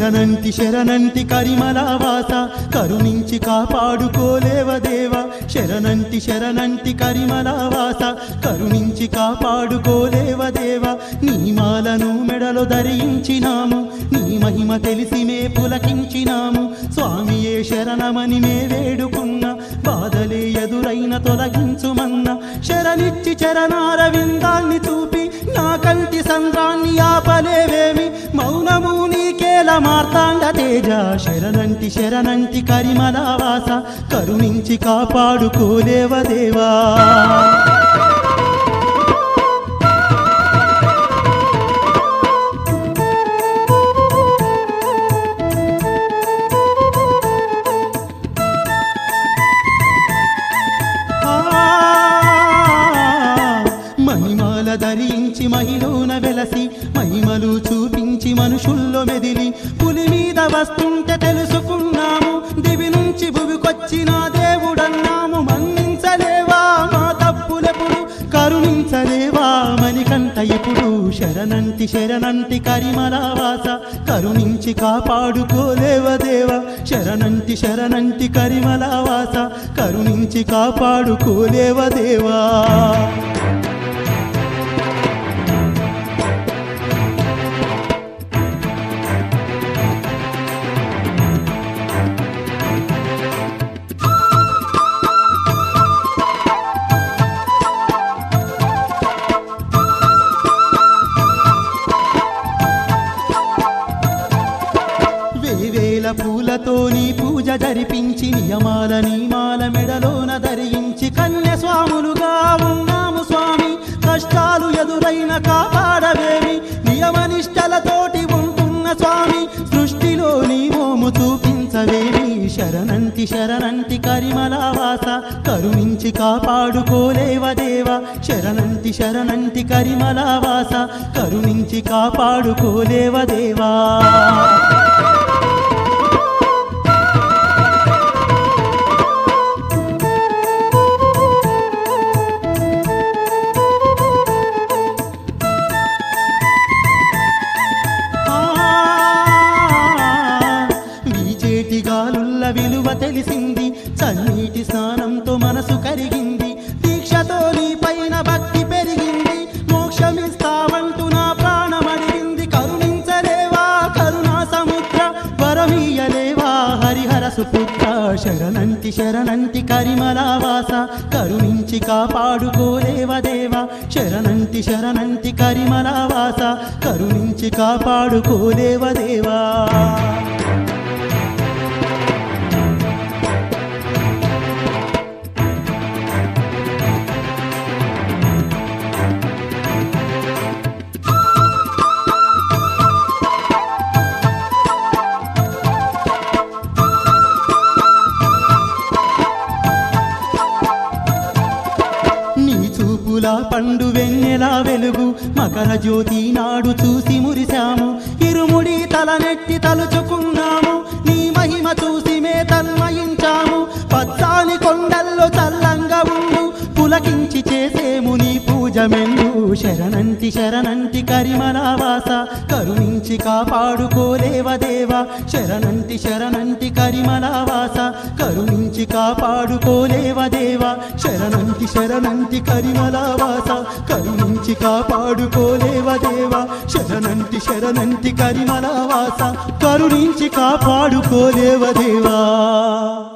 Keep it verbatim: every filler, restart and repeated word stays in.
శరణంటి శరణంటి కరిమలవాస కరుణించి కాపాడుకోలేవదేవా శరణంటి శరణంటి కరిమలవాస కరుణించి కాపాడుకోలేవదేవా నీ మాలను మెడలో ధరించినాము నీ మహిమ తెలిసి మే పులకించినాము స్వామియే శరణమని మే వేడుకున్న బాధలే ఎదురైన తొలగించుమన్న శరణిచ్చి చరణారవిందాన్ని చూపి నా కంటి సంద్రాన్ని ఆపలేవేమి మౌనము నీకేల మార్తాండ తేజ శరణంటి శరణంటి కరిమలవాస కరుణించి కాపాడుకోలేవదేవా ధరించి మహిళన వెలసి మహిమలు చూపించి మనుషుల్లో మెదిలి పులి మీద వస్తుంటే తెలుసుకున్నాము దివి నుంచి భువికొచ్చిన దేవుడన్నాము మన్నించలేవా మా తప్పులెప్పుడు కరుణించలేవా మణికంఠ ఇప్పుడు శరణంటి శరణంటి కరిమలవాస కరుణించి కాపాడుకోలేవదేవా శరణంటి శరణంటి కరిమలవాస కరుణించి కాపాడుకోలేవదేవా పూలతో నీ పూజ జరిపించి నియమాల నియమాల మెడలోన ధరించి కన్యస్వాములుగా ఉన్నాము స్వామి కష్టాలు ఎదురైన కాపాడవేమి నియమనిష్టలతోటి ఉంటున్న స్వామి సృష్టిలో నీ మోము చూపించవేమి శరణంటి శరణంటి కరిమలవాస కరుణించి కాపాడుకోలేవదేవా శరణంటి శరణంటి కరిమలవాస కరుణించి కాపాడుకోలేవదేవా గాలుల్ల విలువ తెలిసింది చన్నీటి స్నానంతో మనసు కరిగింది దీక్షతో నీ పైన భక్తి పెరిగింది మోక్షమిస్తావంటూ నా ప్రాణమడిగింది కరుణించలేవా కరుణా సముద్ర వరమీయలేవా హరిహర సుపుత్ర శరణంటి శరణంటి కరిమలవాస కరుణించి కాపాడుకోలేవదేవా శరణంటి శరణంటి కరిమలవాస కరుణించి కాపాడుకోలేవదేవా పండు వెన్నెలా వెలుగు మకర జ్యోతి నాడు చూసి మురిశాము ఇరుముడి తలనెట్టి తలుచుకున్నాము నీ మహిమ చూసి మే తన్మయించాము పచ్చాని కొండల్లో చల్లంగా ఉండు పులకించి చేసేము నీ పూజ మెండు శరణంటి శరణంటి కరిమలవాస కరుణించి కాపాడుకోలేవదేవా శరణంటి శరణంటి కరిమలవాస కరుణించి కాపాడుకోలేవదేవా శరణంటి శరణంటి కరిమలవాస కరుణించి కాపాడుకోలేవదేవా శరణంటి శరణంటి కరిమలవాస కరుణించి కాపాడుకోలేవదేవా